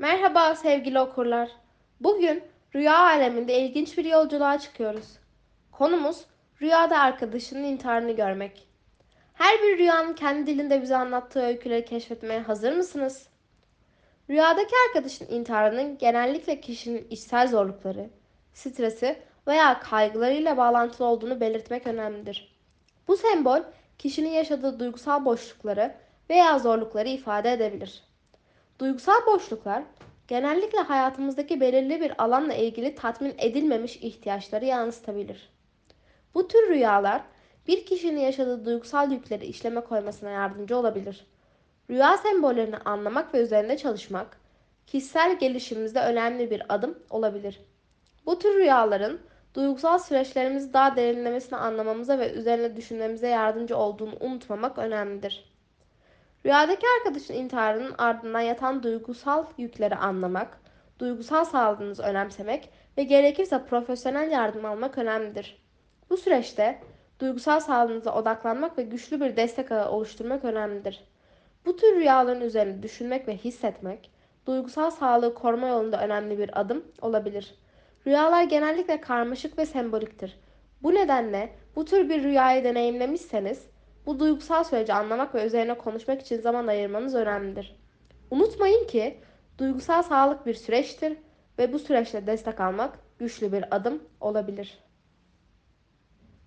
Merhaba sevgili okurlar. Bugün rüya aleminde ilginç bir yolculuğa çıkıyoruz. Konumuz rüyada arkadaşının intiharını görmek. Her bir rüyanın kendi dilinde bize anlattığı öyküleri keşfetmeye hazır mısınız? Rüyadaki arkadaşın intiharının genellikle kişinin içsel zorlukları, stresi veya kaygılarıyla bağlantılı olduğunu belirtmek önemlidir. Bu sembol kişinin yaşadığı duygusal boşlukları veya zorlukları ifade edebilir. Duygusal boşluklar genellikle hayatımızdaki belirli bir alanla ilgili tatmin edilmemiş ihtiyaçları yansıtabilir. Bu tür rüyalar bir kişinin yaşadığı duygusal yükleri işleme koymasına yardımcı olabilir. Rüya sembollerini anlamak ve üzerinde çalışmak kişisel gelişimimizde önemli bir adım olabilir. Bu tür rüyaların duygusal süreçlerimizi daha derinlemesine anlamamıza ve üzerine düşünmemize yardımcı olduğunu unutmamak önemlidir. Rüyadaki arkadaşın intiharının ardından yatan duygusal yükleri anlamak, duygusal sağlığınızı önemsemek ve gerekirse profesyonel yardım almak önemlidir. Bu süreçte duygusal sağlığınıza odaklanmak ve güçlü bir destek ağı oluşturmak önemlidir. Bu tür rüyaların üzerine düşünmek ve hissetmek, duygusal sağlığı koruma yolunda önemli bir adım olabilir. Rüyalar genellikle karmaşık ve semboliktir. Bu nedenle bu tür bir rüyayı deneyimlemişseniz, bu duygusal süreci anlamak ve üzerine konuşmak için zaman ayırmanız önemlidir. Unutmayın ki duygusal sağlık bir süreçtir ve bu süreçte destek almak güçlü bir adım olabilir.